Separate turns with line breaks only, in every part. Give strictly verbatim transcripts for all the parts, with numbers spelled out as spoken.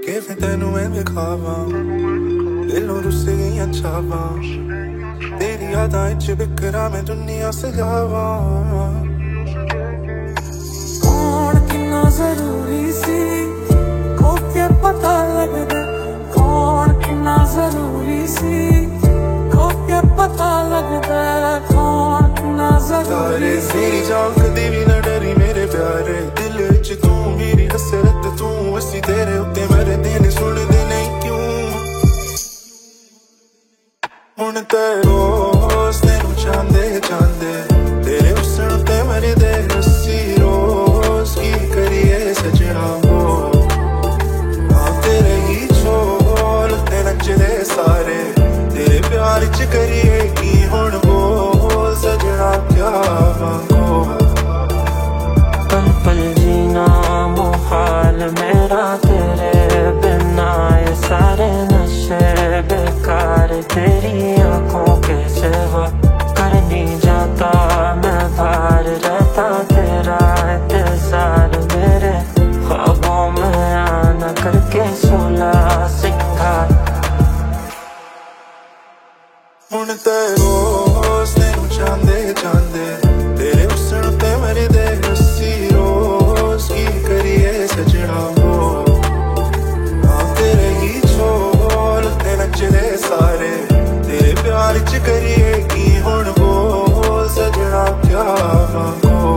ਕਿਵੇਂ ਤੈਨੂੰ ਮੈਂ ਵਿਖਾਵਾਂ ਦਿਲੋਂ ਰੁੱਸ ਗਈਆਂ ਚਾਵਾਂ ਤੇਰੀ ਯਾਦਾਂ ਵਿੱਚ ਬਿਖਰਾਂ ਮੈਂ ਦੁਨੀਆ ਸਜਾਵਾਂ
कौन कितना जरूरी सी को क्या पता लगदा कौन कितना जरूरी सी को क्या पता लगदा कौन कितना जरूरी सी
मेरी जान कदी भी ना डरी मेरे प्यारे दिल विच तू मेरी हसरत तू असी तेरे उत्ते मरदे ने सुनदे नहीं क्यों हुण ते रोज तेनू चांदे चांदे तेरे हुस्न ते मरदे असी रोज की करिए सजना हो हाँ तेरे ही छोल ते नचदे सारे तेरे प्यार च करिए की हुण बोल सजना क्या मांगो
पल पल जीना मुहाल मेरा तेरे बिना ये सारे नशे बेकार तेरी आंखों के सिवा कर नहीं जाता मैं बाहर रहता तेरा इंतजार मेरे ख्वाबों में आना करके सोला सिंगार
हुण ते रोज तेनू चांदे चांदे तेरे हुस्न ते मरदे असी रोज की करिए सजना हो हाँ तेरे ही छोल ते नचदे सारे तेरे प्यार च करिए की हुण बोल सजना क्या मांगो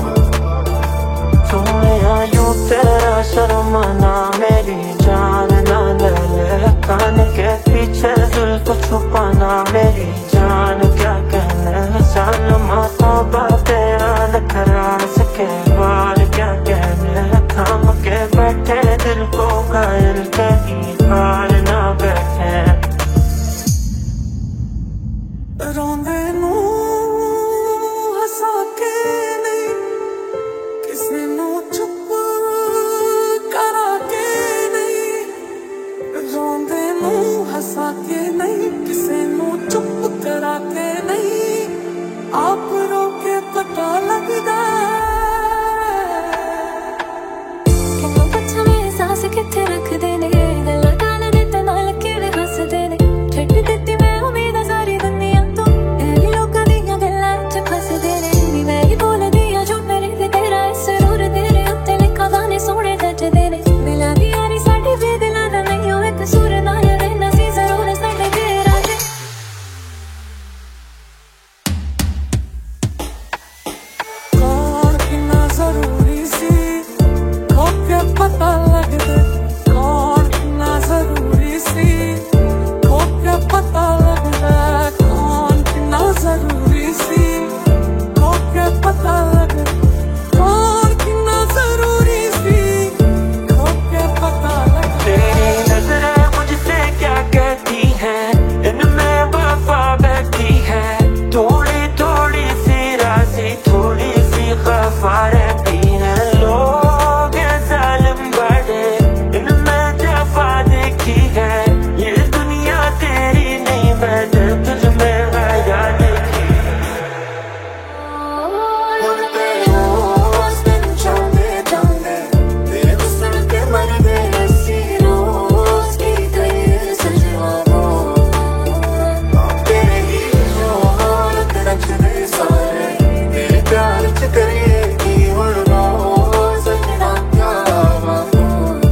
सोया यूं तेरा शर्माना मेरी जान ना ले ले कान के पीछे जुल्फ छुपाना मेरी जान क्या कहने सालमा तौबा तेरा नखरा सके बार क्या कहने थाम के बैठे दिल को घायल कहीं हार ना बैठे रोंदे नू हंसा के नहीं किसी नू चुप करा के नहीं रोंदे नू हंसा के नहीं किसी नू चुप करा के नहीं आप रो के पता लगदा
किन्नू पुछा मेरे सांस किथे रखदे ने गल्लां टाल दे ते नाल किवें हसदे ने छड्ड दित्ती मैं उम्मीद सारी दुनिया तो एही लोकां दियां गल्लां च फसदे ने नी मैं ही बोलदी आ जो मेरे ते तेरा सुरूर तेरे उत्ते लिखा गाने सोहणे जचदे ने दिलां दी यारी साडी बेदिलां दा नहीं होए कसूर ना रहना सी जरूर साडे तेरा ते
कौन कितना जरूरी सी को क्या पता लगदा कौन कितना जरूरी सी को क्या पता लगदा कौन कितना जरूरी सी को क्या पता लगदा कौन कितना जरूरी सी को क्या पता लगदा तेरी नजरें मुझसे क्या कहती हैं इनमें वफा बैठी है थोड़ी थोड़ी सी राज़ी थोड़ी सी खफा रहती है लोग ये जालिम बड़े इनमें जफा देखी है ये दुनिया तेरी नहीं मैंने तुझ में हया देखी
हुण ते रोज तेनू चांदे चांदे तेरे हुस्न ते मरदे असी रोज की करिए सजना हो हाँ तेरे ही छोल ते नचदे सारे तेरे प्यार च करिए की हुण बोल सजना क्या मांगो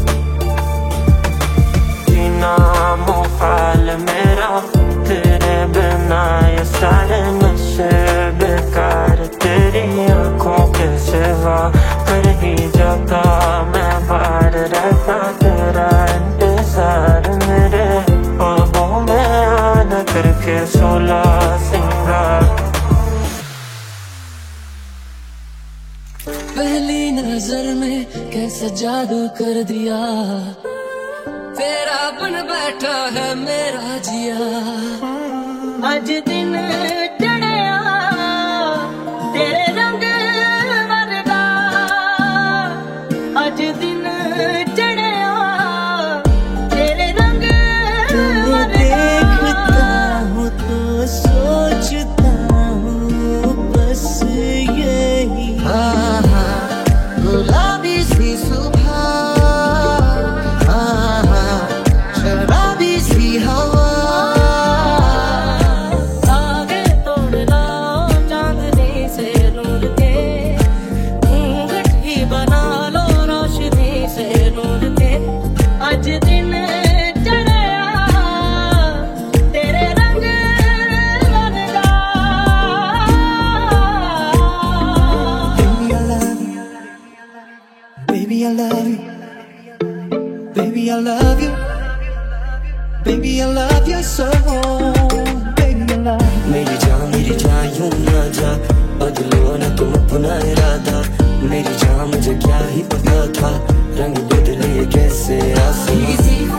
जीना मुहाल मेरा तेरे बिना ये सारे नशे बेकार तेरी आंखों के सिवा कर ही जाता मैं बाहर रहता तेरा इंतजार मेरे ख्वाबों में आना करके सोला सिंगार पहली नजर में कैसे जादू कर दिया तेरा बन बैठा है मेरा जिया अज दिन चढ़िया तेरे रंग वर्गा अज दिन चढ़िया तेरे रंग देखता हूँ तो सोचता हूँ बस यही गुलाबी सी सुबह
Baby, I love you. Baby, I love you. Baby, I love you so. Baby, I love you.
मेरी जान मेरी जान यूं ना जा, बदलो ना तुम अपना इरादा। मेरी जान मुझे क्या ही पता था, रंग बदले कैसे आसमां।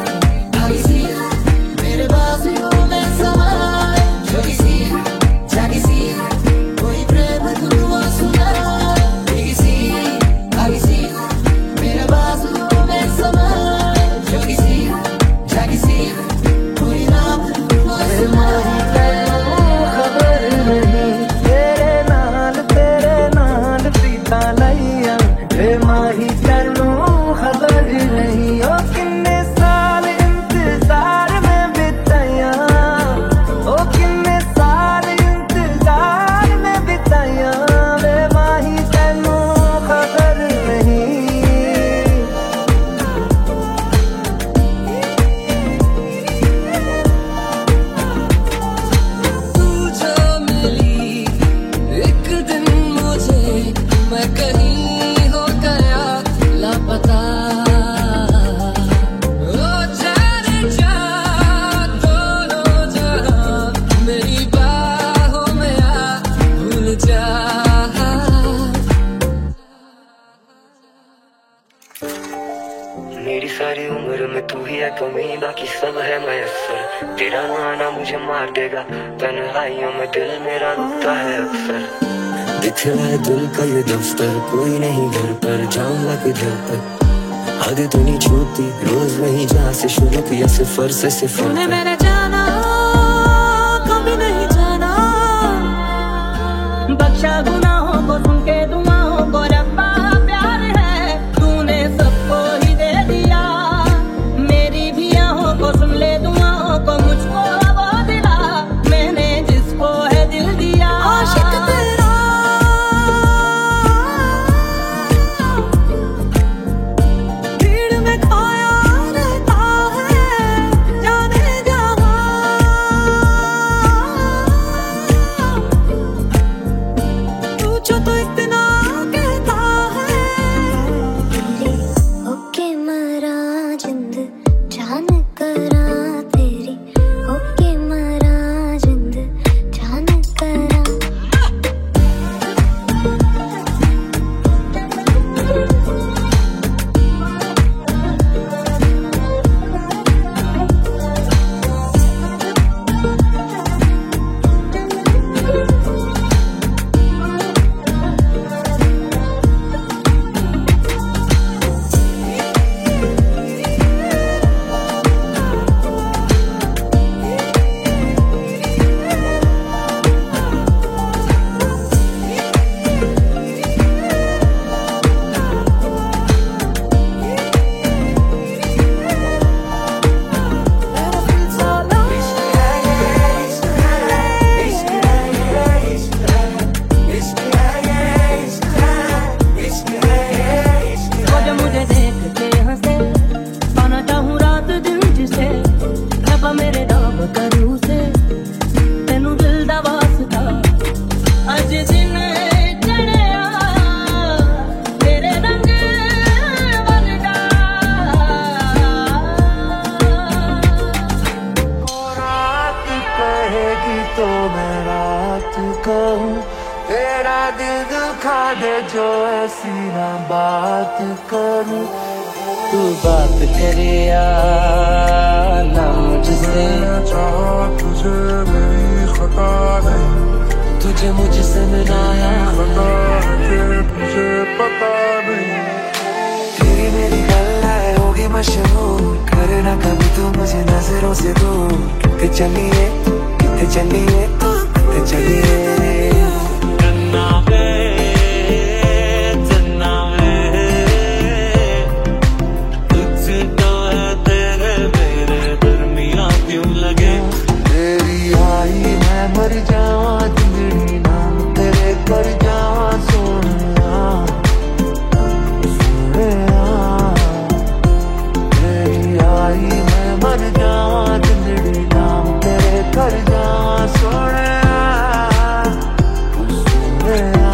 मेरे बाजुओं में समाए जोगी सी जागी सी, कोई प्रेम धुआ सुनाए। जोगी सी आगी सी, मेरे बाजुओं में समाए जोगी सी जागी सी, कोई नाम धुआ सुनाए। खबर नहीं तेरे नाल तेरे नाल पीता लैया, रे माही तेनू खबर नहीं। ओ किन्ने साल इंतजार में बिताया, ओ किन्ने साल इंतजार में बिताया, रे माही तेनू खबर नहीं। तू जो मिली एक दिन मुझे, मैं कहीं हो गया लापता। ओ जाने जा दोनों जहां, मेरी बाहों में आ भूल जा।
मेरी सारी उम्र में तू ही है कमी, बाकी सब है मयस्सर। तेरा आना मुझे मार देगा, तन्हाइयों में दिल मेरा रोता है अक्सर। दिखला है दिल का ये दफ्तर, कोई नहीं घर पर, जाऊंगा किधर पर। हद तो नहीं छूती, रोज वही जहाँ से शुरू किया, सिफर से सिफर
तूने
तक।
मेरे जाना कभी नहीं जाना, बख्शा गुनाहों को सुन के दुआओं को रब्बा प्यार है, तूने सबको ही दे दिया। मेरी भी आहों को सुन ले दुआओं को, मुझको वो दिला मैंने जिसको है दिल दिया। आशिक तेरा भीड़ में खोया रहता है, जाने जहां पूछो तो इतना कहता है।
ओके मरा जिंद जान करा तेरी, ओके मरा जिंद जान करा।
वो जो मुझे देख के हंसे, पाना चाहूं रात दिन जिसे, रब्बा मेरे नाम करूं से, तेनू दिल दा वास्ता अज दिन चढ़िया, तेरे रंग वर्गा।
रात कहेगी तो मैं रात कहूँ, तेरा दिल दुखा दे जो ऐसी ना बात करूँ। तू बात करे या ना मुझसे, तुझे मेरी खता नहीं, तुझे मुझसे मिलाया खता है, तुझे पता नहीं। तेरी मेरी गल्लां होगी मशहूर, करे ना कभी तू मुझे नजरों से दूर। किथे चलिए किथे चलिए किथे चलिए,
चन्ना वे चन्ना वे, तुझसे तो है तेरे मेरे दरमियां क्यों लगे।
तेरी आई मैं मर जावा, जिंदड़ी नाम तेरे कर जावा। सोनिया सोनिया, तेरी आई मैं मर जावा, जिंदड़ी नाम तेरे कर जावा। Sonia Sonia,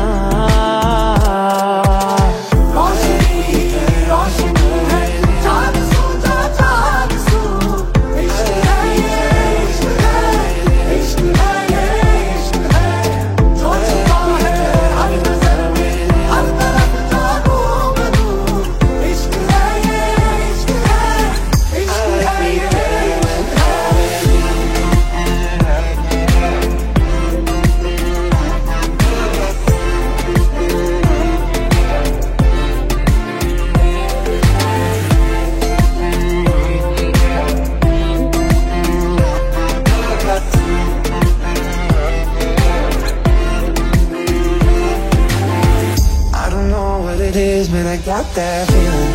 it is, man, I got that feeling.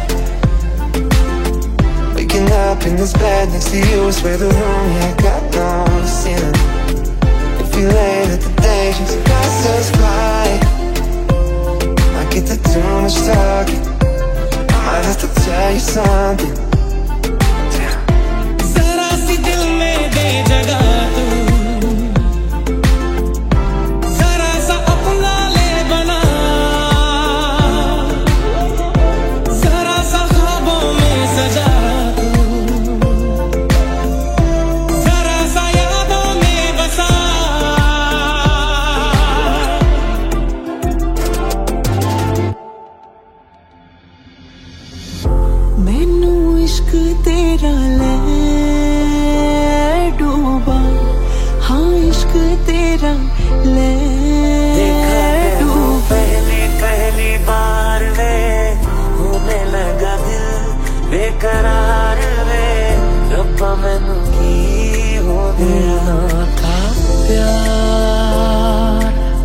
Waking up in this bed next to you, swear the room, yeah, I got no ceiling. If you late at the day, just pass us by. I get to too much talking, I might have to tell you something.
जरा सी दिल में दे जगह तू, जरा सा अपना ले बना, जरा सा ख्वाबों में सजा तू, जरा सा यादों में बसा। मैनू इश्क तेरा ले डूबा, हाँ इश्क तेरा ले डूबा।
पहली पहली बार वे होने लगा दिल बेकरार वे, रब्बा मैनू की हो गया था प्यार,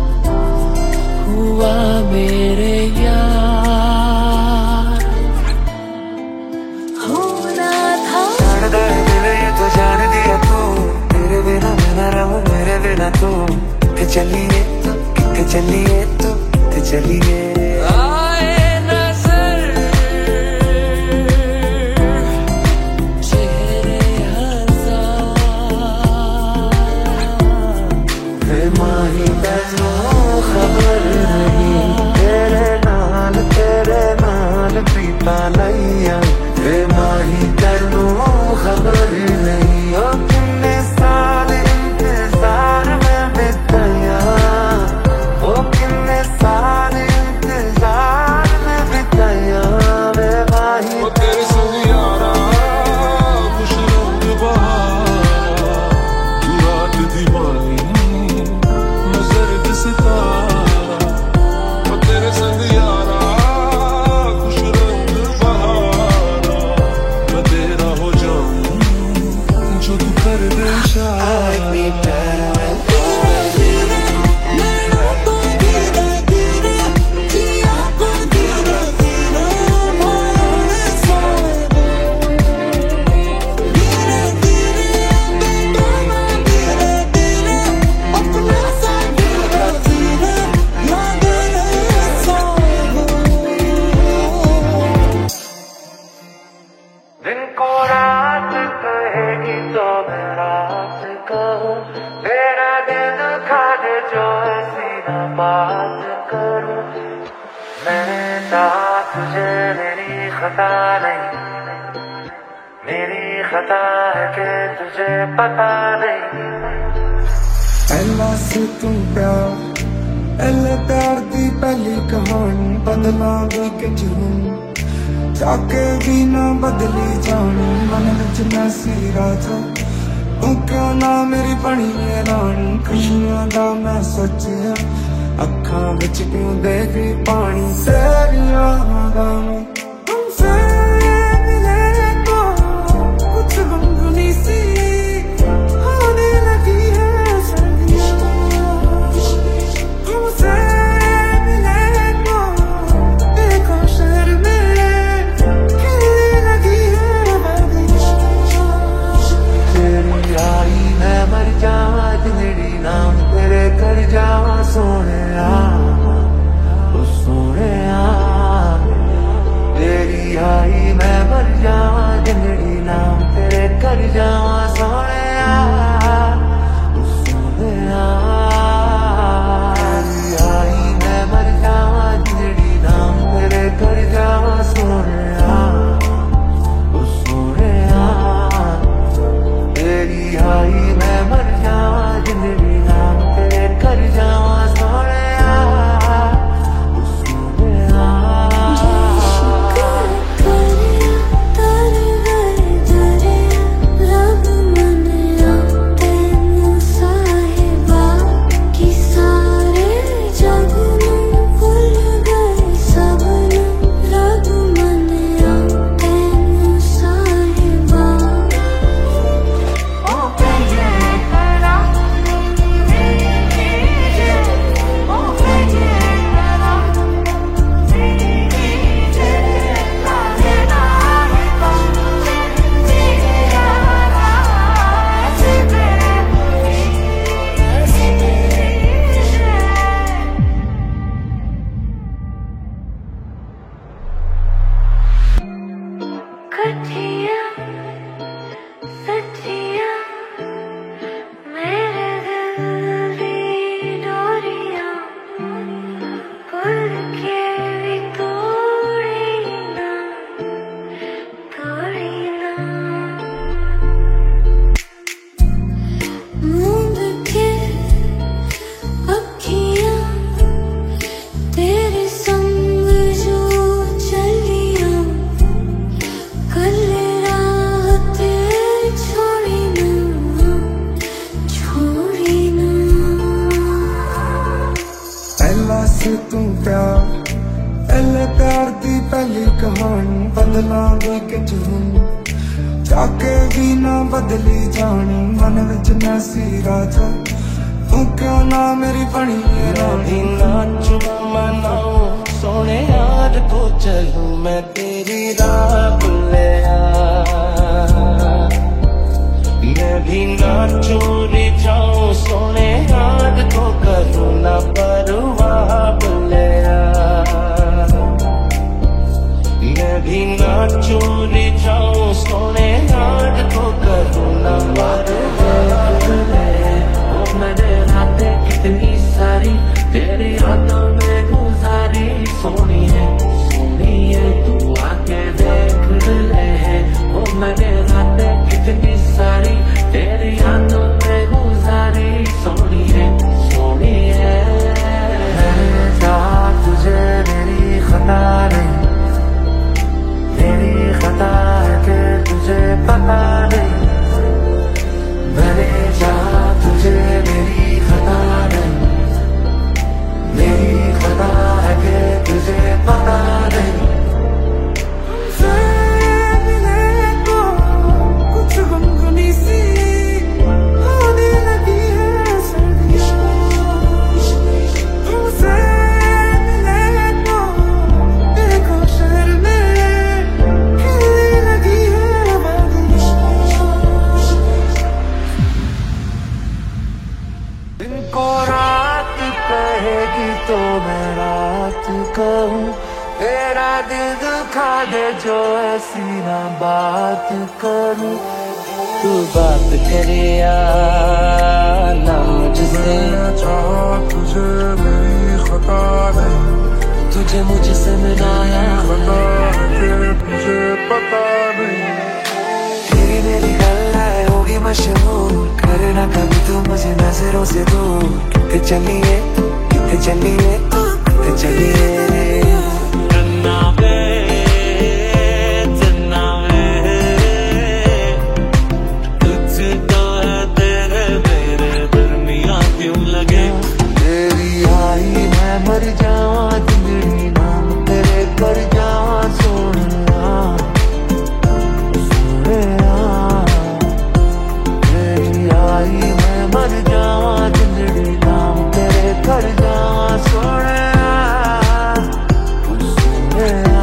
हुआ मेरे यार।
होना था
जान गए दिल ये तो जान दिया तू, तेरे बिना मैं ना रहूं मेरे बिना तू। किथे चलिए तो किथे चलिए तो किथे चलिए।
आए नजर चेहरे हजार,
वे माही तैनू खबर नहीं, तेरे नाल तेरे नाल पीता लैया। वे माही तैनू खबर नहीं, ओ किन्ने साल इंतजार में बिताया, ओ किन्ने साल इंतजार में बिताया। वे माही
तेरे संग यारा खुश रंग बहारा, तू रात दीवानी मैं जर्द सितारा। ओ तेरे संग यारा खुश रंग बहारा, मैं तेरा हो जाऊं जो तू कर दे इशारा।
दिन को रात कहेगी तो मैं रात कहूँ, तेरा दिल दुखा दे जो ऐसी ना बात करूँ। मैंने चाहा तुझे मेरी खता नहीं, मेरी खता है कि तुझे पता नहीं।
पहला से तू प्यार, पहले प्यार दी पहली कहानी, बदलांगी कि जून जाके भी ना बदली जानी। मन विच मैं सी राजा, तू क्यों ना मेरी बनी है रानी। खुशियां दा मैं सोचिया, अखां विच क्यों देख पानी। तेरियां यादां हमसे मिले तो कुछ गमगीनी सी होने लगी है सर्दियां। हमसे मिले तो देखो शहर में खिलने लगी है बगियां।
तेरी आई मैं मर जावा जिंदड़ी नाम तेरे कर जावा सोने आ, ओ सोने आ।
सच्चिया सच्चिया मेरे दिल दी डोरियां खुल के भी तोड़ी ना तोड़ी ना मूंद के अखियां तेरे संग जो चलियां कल रात छोड़ी ना छोड़ी ना
पहला से तू प्यार पहले प्यार दी पहली कहानी बदलांगे कि जुनून जाके भी ना बदली जानी मन विच नैसी राजा तू क्यों ना मेरी बनी है रानी
नाचू मनाऊं सोने याद को चलूं मैं तेरी राह बुलिया मैं भी नाचू रे जाऊं सोने याद को करूं ना परवाह बुलिया मैं भी नाचू रे जाऊं सोने याद को करूं ना परवाह बुलिया ओ मैंने रातें कितनी सारी तेरी यादों में गुजारी सोनी है सोनी है तू आके देख ले ओ मैंने रातें कितनी सारी तेरी यादों में गुजारी सोनी है सोनी है मैंने चाहा तुझे मेरी खता नहीं मेरी खता है कि तुझे पता नहीं मैंने चाहा तुझे मेरी खता नहीं मेरी खता है कि तुझे पता नहीं
हमसे मिले तो कुछ गमगनी सी होने लगी है सर्दियाँ हमसे मिले तो देखो शहर में खिलने लगी है वादियाँ
दिन को रात कहेगी तो मैं रात कहूँ तेरा दिल दुखा दे जो ऐसी ना बात करूँ तू बात करे यार ना मुझसे
चाहा तुझे मेरी खता नहीं
तुझे मुझसे मिलाया
खता है तुझे पता नहीं
तेरी मेरी गल्लाएं होगी मशहूर करना कभी तू मुझे नजरों से दूर कितने चलिए कितने चलिए कितने चलिए चन्ना वे चन्ना वे तुझको है तेरे मेरे दरमियां क्यों लगे तेरी आई मैं मर जावा जिंदगी नाम तेरे कर जावा सोनिया सोनिया तेरी आई मैं मर जावा जिंदगी नाम तेरे कर जावा सोनिया सोनिया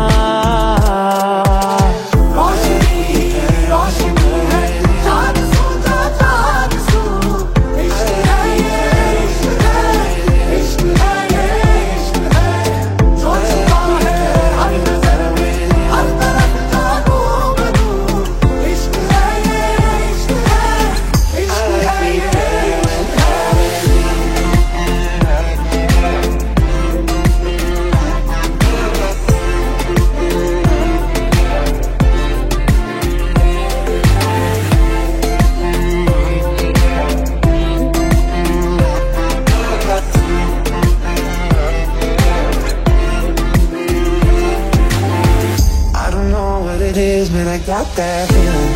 रोशनी रोशनी है चाँद सो जा चाँद सो इश्क है ये इश्क है इश्क है ये इश्क है जो छुपा है हर नजर में हर तरफ जागो बनो इश्क है ये इश्क है इश्क है ये इश्क है
I don't know what it is, man, I got that feeling.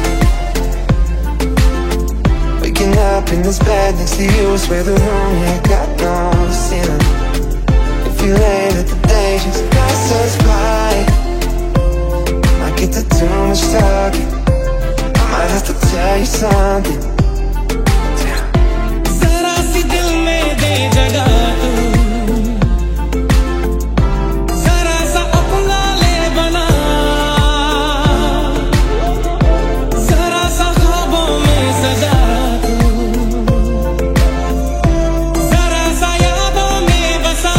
Waking up in this bed next to you, swear the room, yeah, I got no ceiling. If you late at the day, just pass us by. Might get to too much talking, I might have to tell you something. जरा सी दिल में दे जगह तू जरा सा अपना ले बना जरा सा ख्वाबों में सजा तू जरा सा यादों में बसा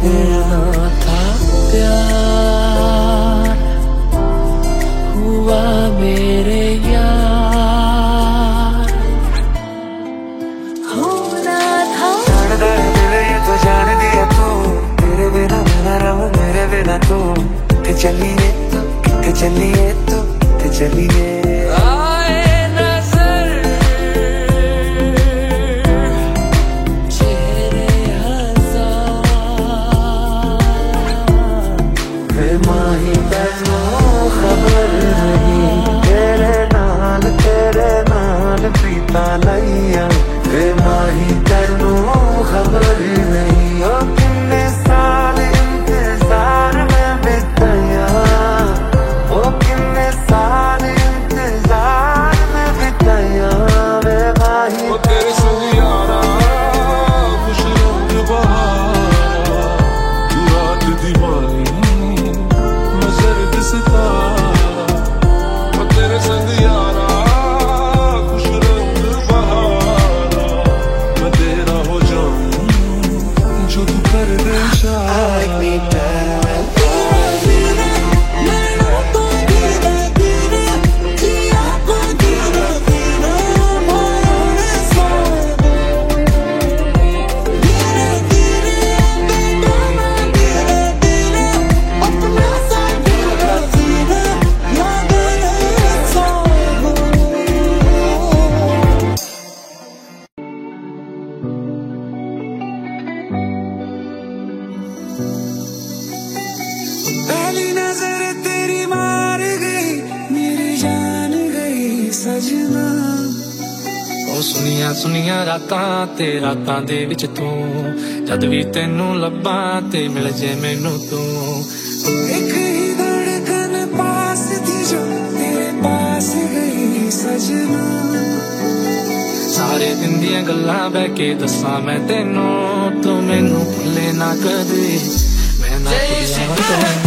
होना था प्यार हुआ मेरे यार,
होना था।
जान दे दिल ये तो जान दिया तू, तेरे बिना मैं ना रहूं मेरे बिना तू। किथे चलिए तो किथे चलिए तो किथे चलिए। आए नजर चेहरे हजार, वे माही तैनू खबर नहीं, तेरे नाल तेरे नाल प्रीता लईया। वे माही तैनू खबर नहीं, ओ किन्ने साल इंतजार में बिताया, ओ किन्ने साल इंतजार में बिताया। वे माही
ओ तेरे संग यारा खुश रंग बहारा, तू रात दीवानी मैं जर्द सितारा। ओ तेरे संग यारा खुश रंग बहारा, मैं तेरा हो जाऊं जो तू कर दे इशारा।
पहली नजर तेरी मार गई, मेरी जान गई सजना। ओ सुनिया सुनिया रातां ते रातां दे विच तू, जद भी तेनू लब्बां ते मिल जे मैनू तू। एक ही धड़कन पास थी जो तेरे पास गई सजना। सारे दिन दियां गल्लां बह के दस्सां मैं तेनू, तू मैनू भुल्ले ना कदे, मैं ना भुल्लां तैनू।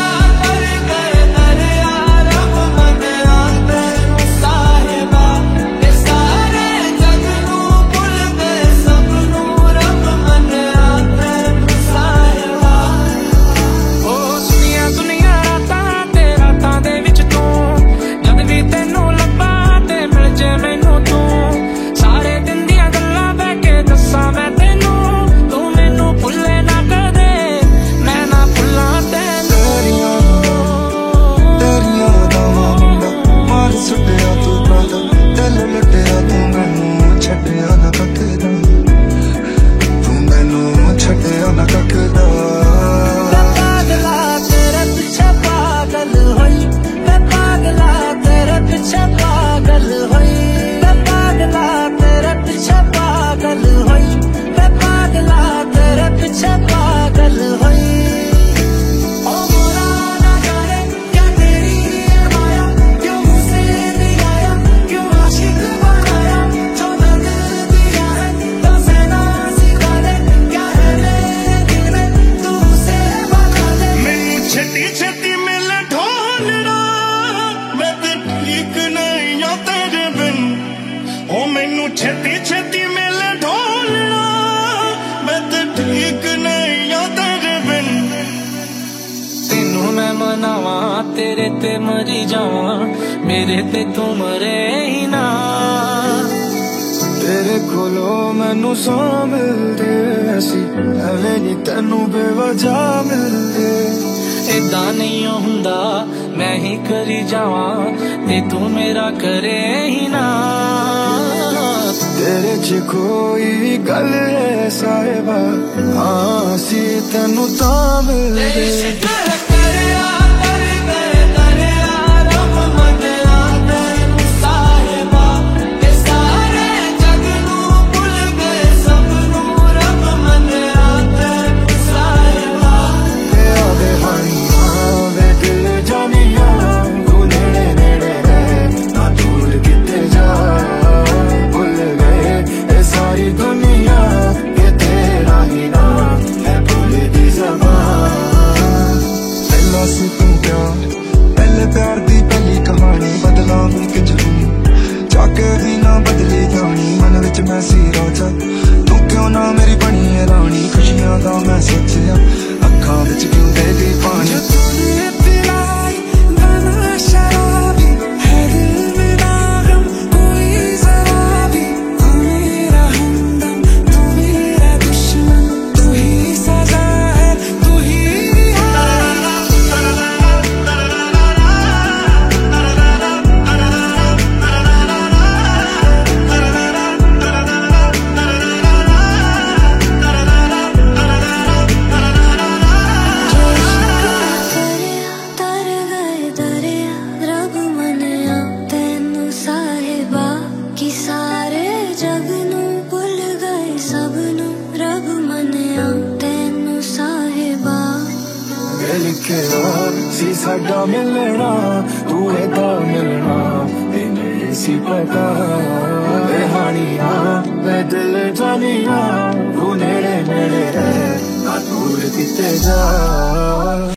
छेती छेती मिले ढोलना, मैं तो ठीक नहीं आ तेरे बिन।
तेनू मैं मनावा तेरे ते मरी जावा, मेरे ते तू मरे ही ना। तेरे कोलो मैनू सौ मिलदे सी, एवें नी तेनू बेवजह मिलदे। इदा नहीं हुंदा मैं ही करी जावा, ते तू मेरा करे ही ना। तेरे च कोई गल है साहिबा, हाँ सी तेनू तां मिलदे।
सुपनेआ सी साडा मिलना तू एदा मिलना ते नहीं सी पता ए हानिया मैं दिल जानिया तू नेड़े नेड़े रह ना दूर किते जा।